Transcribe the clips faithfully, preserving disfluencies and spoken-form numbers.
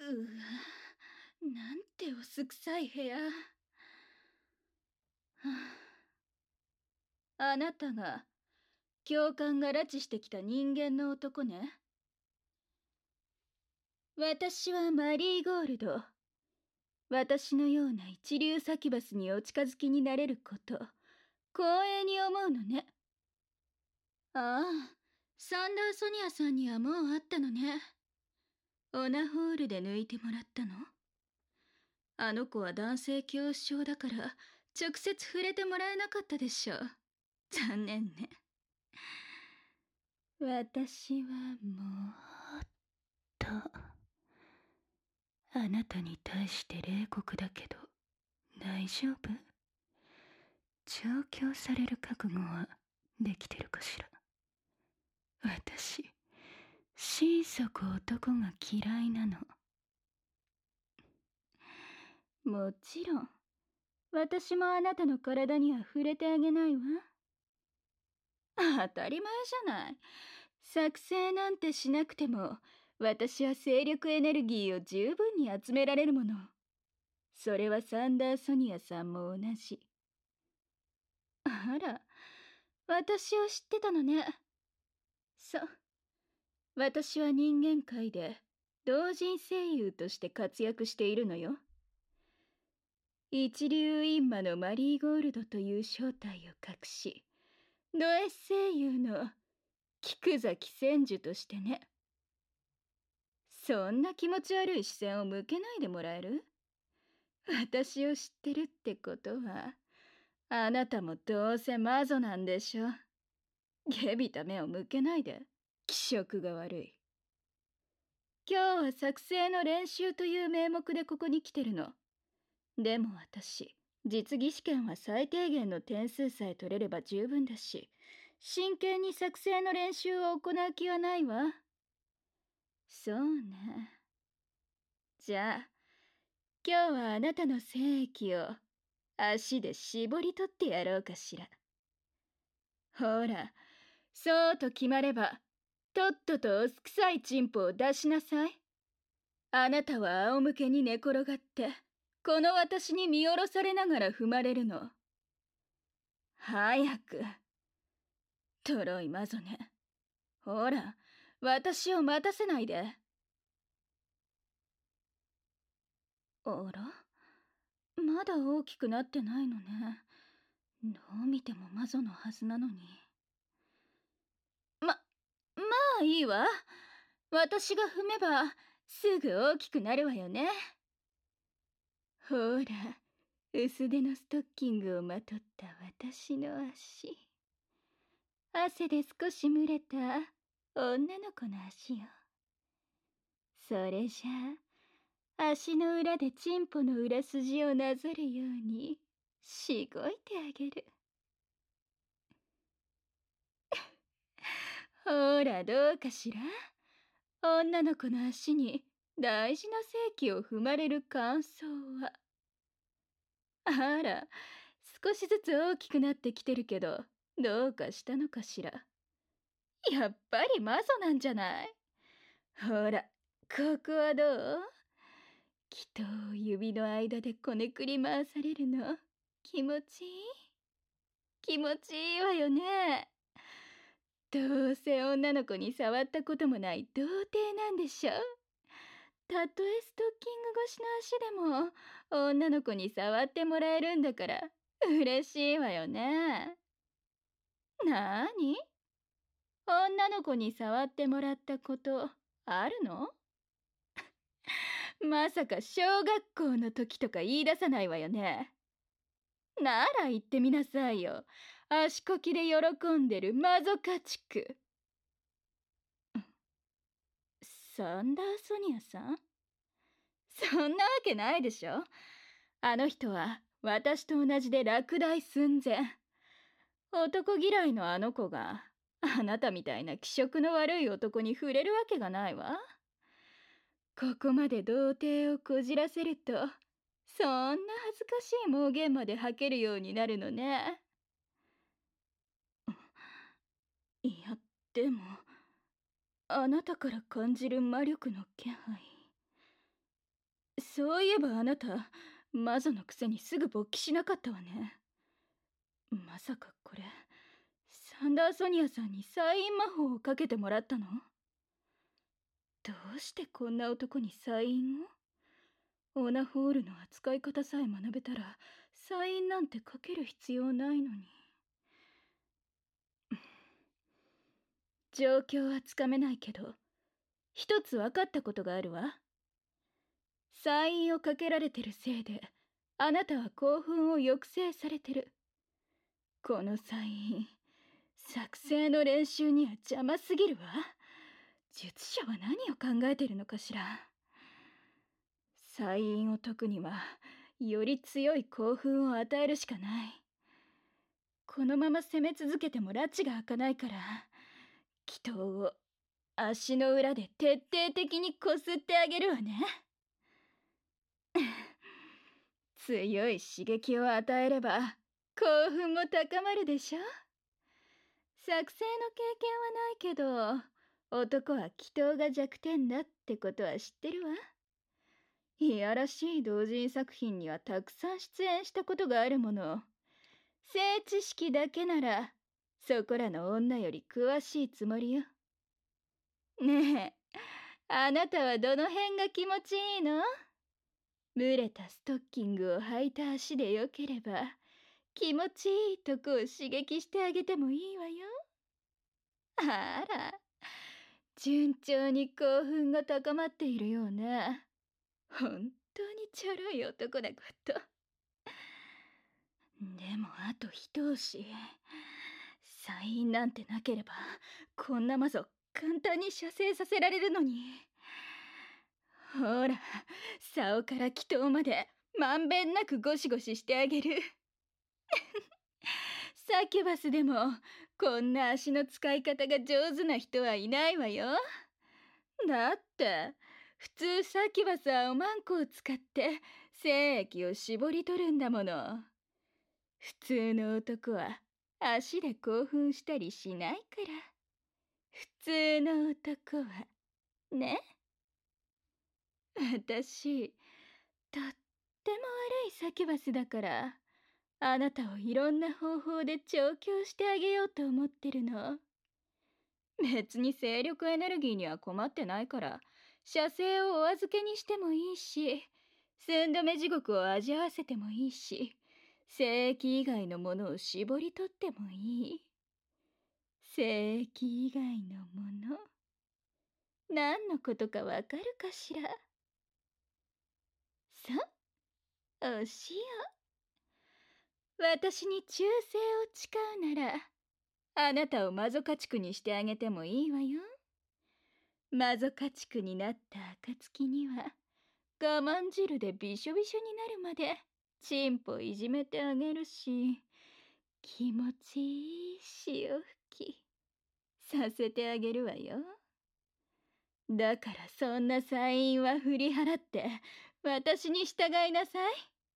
う、なんておすくさい部屋。はあ、あなたが教官が拉致してきた人間の男ね。私はマリーゴールド。私のような一流サキュバスにお近づきになれること光栄に思うのね。ああ、サンダーソニアさんにはもう会ったのね。オナホールで抜いてもらったの？あの子は男性恐怖症だから直接触れてもらえなかったでしょう。残念ね。私はもっとあなたに対して冷酷だけど大丈夫？調教される覚悟はできてるかしら。私心底男が嫌いなの。もちろん私もあなたの体には触れてあげないわ。当たり前じゃない。作成なんてしなくても私は精力エネルギーを十分に集められるもの。それはサンダーソニアさんも同じ。あら、私を知ってたのね。そう、私は人間界で同人声優として活躍しているのよ。一流インマのマリーゴールドという正体を隠し、ド S 声優の菊崎千樹としてね。そんな気持ち悪い視線を向けないでもらえる？私を知ってるってことはあなたもどうせマゾなんでしょ。下びた目を向けないで。気色が悪い。今日は作成の練習という名目でここに来てるの。でも私実技試験は最低限の点数さえ取れれば十分だし、真剣に作成の練習を行う気はないわ。そうね。じゃあ今日はあなたの精液を足で絞り取ってやろうかしら。ほら、そうと決まればとっととおすくさいチンポを出しなさい。あなたは仰向けに寝転がってこの私に見下ろされながら踏まれるの。早く。とろいマゾね。ほら、私を待たせないで。あら、まだ大きくなってないのね。どう見てもマゾのはずなのに。ま、まあいいわ。私が踏めばすぐ大きくなるわよね。ほら、薄手のストッキングをまとった私の足。汗で少し蒸れた女の子の足よ。それじゃあ、足の裏でチンポの裏筋をなぞるようにしごいてあげる。ほら、どうかしら？女の子の足に大事な性器を踏まれる感想は。あら、少しずつ大きくなってきてるけど、どうかしたのかしら。やっぱりマゾなんじゃない？ほら、ここはどう？きっと指の間でこねくり回されるの気持ちいい？気持ちいいわよね。どうせ女の子に触ったこともない童貞なんでしょ。たとえストッキング越しの足でも女の子に触ってもらえるんだから嬉しいわよね。なーに？女の子に触ってもらったことあるの？まさか小学校の時とか言い出さないわよね。なら言ってみなさいよ。足こきで喜んでるマゾ家畜。サンダーソニアさん？そんなわけないでしょ。あの人は私と同じで落第寸前。男嫌いのあの子があなたみたいな気色の悪い男に触れるわけがないわ。ここまで童貞をこじらせるとそんな恥ずかしい妄言まで吐けるようになるのね。いや、でもあなたから感じる魔力の気配、 そういえばあなた、魔女のくせにすぐ勃起しなかったわね。まさかこれ、サンダーソニアさんにサイン魔法をかけてもらったの？どうしてこんな男にサインを？オナホールの扱い方さえ学べたら、サインなんてかける必要ないのに。状況はつかめないけど、一つ分かったことがあるわ。サインをかけられてるせいで、あなたは興奮を抑制されてる。このサイン、作成の練習には邪魔すぎるわ。術者は何を考えてるのかしら。サインを解くには、より強い興奮を与えるしかない。このまま攻め続けても拉致が開かないから、祈祷を足の裏で徹底的にこすってあげるわね。強い刺激を与えれば興奮も高まるでしょ。作成の経験はないけど、男は祈祷が弱点だってことは知ってるわ。いやらしい同人作品にはたくさん出演したことがあるもの。性知識だけならそこらの女より詳しいつもりよ。ねえ、あなたはどの辺が気持ちいいの？蒸れたストッキングを履いた足でよければ、気持ちいいとこを刺激してあげてもいいわよ。あら、順調に興奮が高まっているような。本当にちょろい男だこと。でもあと一押し。サインなんてなければ、こんな魔女簡単に射精させられるのに。ほら、竿から祈祷までまんべんなくゴシゴシしてあげる。サキュバスでもこんな足の使い方が上手な人はいないわよ。だって普通サキュバスはおまんこを使って精液を絞り取るんだもの。普通の男は足で興奮したりしないから。普通の男はね。私とっても悪いサキュバスだから、あなたをいろんな方法で調教してあげようと思ってるの。別に精力エネルギーには困ってないから、射精をお預けにしてもいいし、寸止め地獄を味わわせてもいいし、精液以外のものを絞り取ってもいい。精液以外のもの、何のことかわかるかしら。さあ、おしよう。私に忠誠を誓うなら、あなたを魔女家畜にしてあげてもいいわよ。魔女家畜になった暁には、我慢汁でびしょびしょになるまでチンポいじめてあげるし、気持ちいい潮吹きさせてあげるわよ。だからそんなサインは振り払って私に従いなさい。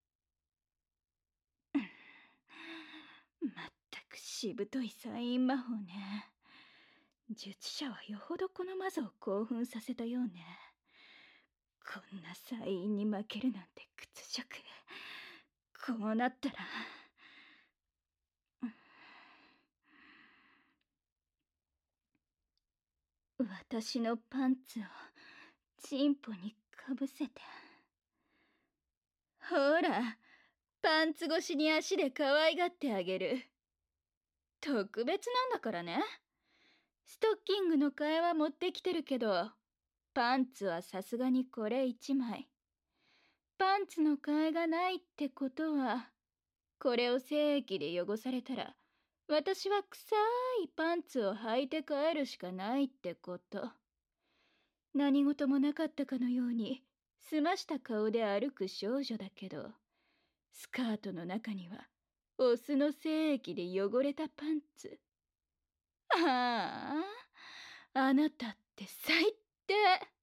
まったくしぶといサイン魔法ね。術者はよほどこの魔女を興奮させたようね。こんなサインに負けるなんて屈辱。こうなったら、私のパンツをチンポにかぶせて。ほら、パンツ越しに足で可愛がってあげる。特別なんだからね。ストッキングの替えは持ってきてるけど、パンツはさすがにこれ一枚。パンツの替えがないってことは、これを精液で汚されたら、私は臭いパンツを履いて帰るしかないってこと。何事もなかったかのように澄ました顔で歩く少女だけど、スカートの中にはオスの精液で汚れたパンツ。ああ、あなたって最低。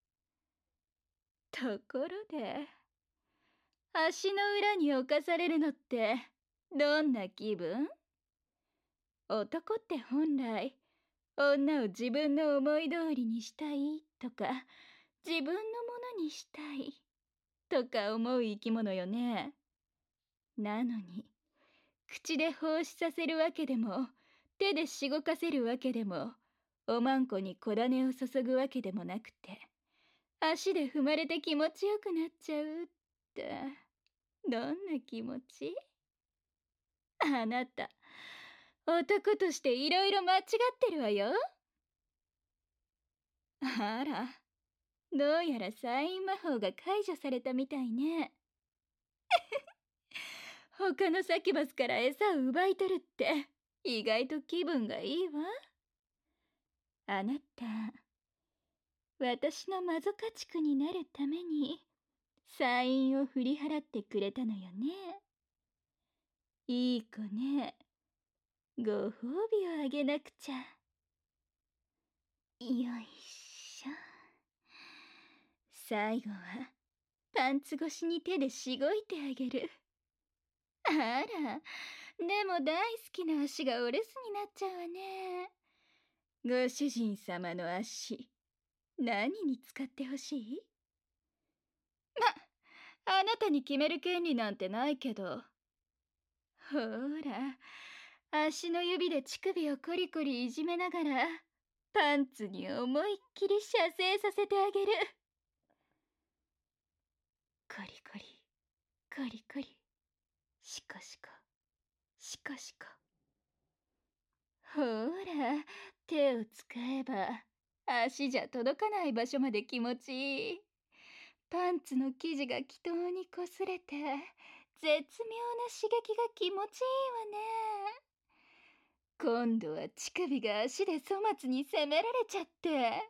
ところで、足の裏に侵されるのってどんな気分？男って本来女を自分の思い通りにしたいとか、自分のものにしたい、 とか思う生き物よね。なのに、口で奉仕させるわけでも、手でしごかせるわけでも、おまんこに小種を注ぐわけでもなくて、足で踏まれて気持ちよくなっちゃうって、どんな気持ち？あなた、男としていろいろ間違ってるわよ。あら、どうやらサイン魔法が解除されたみたいね。他のサキュバスから餌を奪い取るって意外と気分がいいわ。あなた、私のマゾ家畜になるためにサインを振り払ってくれたのよね。いい子ね。ご褒美をあげなくちゃ。よいしょ。最後はパンツ越しに手でしごいてあげる。あら、でも大好きな足がお留守になっちゃうわね。ご主人様の足、何に使ってほしい？ま、あなたに決める権利なんてないけど。ほら、足の指で乳首をコリコリいじめながら、パンツに思いっきり射精させてあげる。コリコリ、コリコリ、シコシコ、シコシコ。ほら、手を使えば、足じゃ届かない場所まで気持ちいい。パンツの生地が気筒にこすれて、絶妙な刺激が気持ちいいわね。今度は乳首が足で粗末に責められちゃって。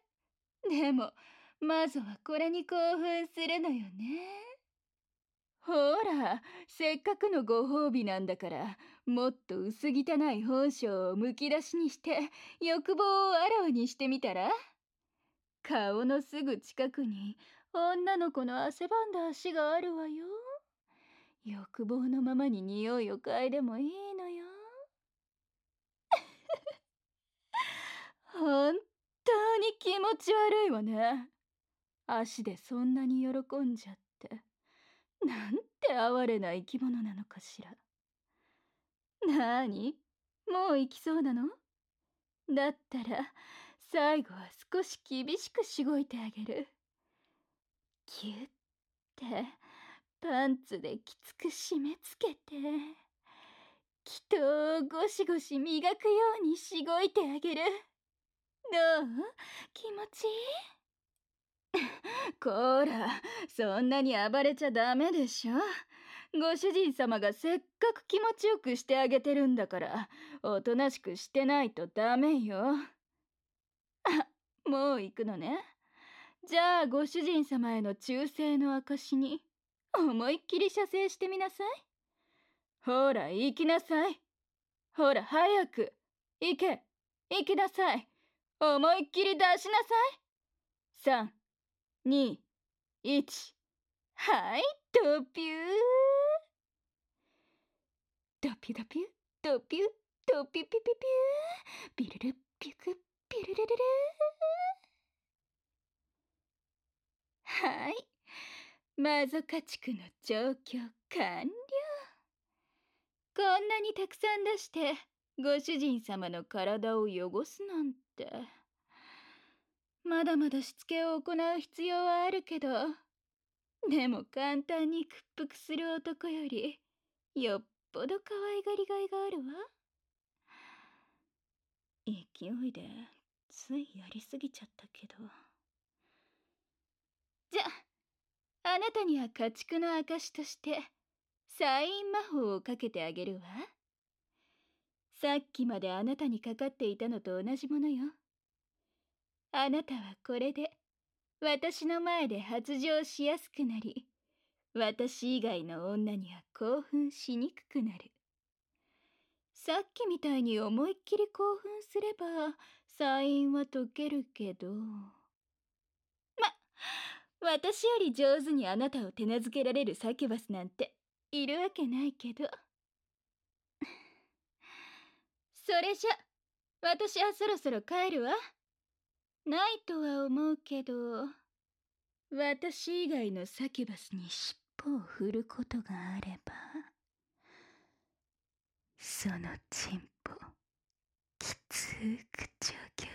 でも、マゾはこれに興奮するのよね。ほら、せっかくのご褒美なんだから、もっと薄汚い本性をむき出しにして、欲望をあらわにしてみたら？顔のすぐ近くに、女の子の汗ばんだ足があるわよ。欲望のままに匂いを嗅いでもいいのよ。本当に気持ち悪いわね。足でそんなに喜んじゃって。なんて哀れな生き物なのかしら。なーに？もう行きそうなの？だったら、最後は少し厳しくしごいてあげる。ぎゅって、パンツできつく締め付けて、気筒をゴシゴシ磨くようにしごいてあげる。どう？気持ちいい？こら、そんなに暴れちゃダメでしょ。ご主人様がせっかく気持ちよくしてあげてるんだから、おとなしくしてないとダメよ。あ、もう行くのね。じゃあご主人様への忠誠の証に、思いっきり射精してみなさい。ほら、行きなさい。ほら、早く。行け。行きなさい。思いっきり出しなさい。さん、に、いち。はい、ドピュー。ドピュドピュ、ドピュ、ドピュピュピュピュー。ビルルピュク、ピュルルルルー。はい。マゾ家畜の調教完了。こんなにたくさん出して、ご主人様の体を汚すなんて。まだまだしつけを行う必要はあるけど、でも簡単に屈服する男より、よっぽど可愛がりがいがあるわ。勢いで、ついやりすぎちゃったけど。じゃ、あなたには家畜の証として、サイン魔法をかけてあげるわ。さっきまであなたにかかっていたのと同じものよ。あなたはこれで、私の前で発情しやすくなり、私以外の女には興奮しにくくなる。さっきみたいに思いっきり興奮すれば、サインは解けるけど。ま、私より上手にあなたを手なずけられるサキュバスなんているわけないけど。それじゃ、私はそろそろ帰るわ。ないとは思うけど。 私以外のサキュバスに尻尾を振ることがあれば、そのチンポきつーく調教